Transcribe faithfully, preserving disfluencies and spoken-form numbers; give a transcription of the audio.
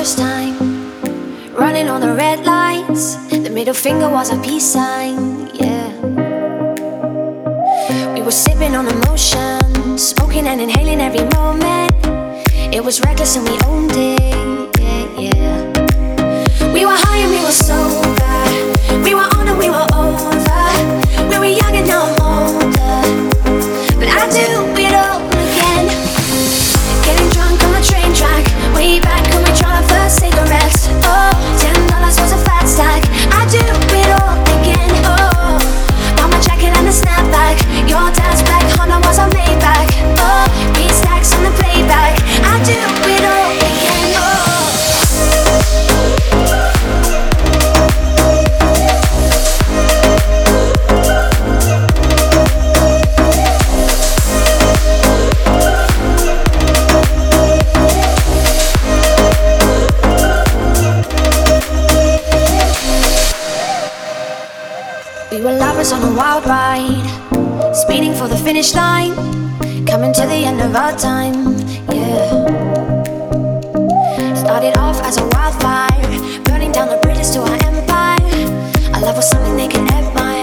first time, running on the red lights. The middle finger was a peace sign, yeah. We were sipping on emotion, smoking and inhaling every moment. It was reckless and we owned it, yeah, yeah. We were high and we were sober. We were on and we were over. We were young and now I'm older, but I do it all again. Getting drunk on the train track, way back when we tried our first cigarettes. Oh, ten dollars was a fat stack. I do it all again. Oh, mama jacket and a snapback. Your dad's black Honda was a Maybach. Oh, beat stacks on the playback. I do it all again. Oh. We were lovers on a wild ride, speeding for the finish line, coming to the end of our time, yeah. Started off as a wildfire, burning down the bridges to our empire. Our love was something they can admire.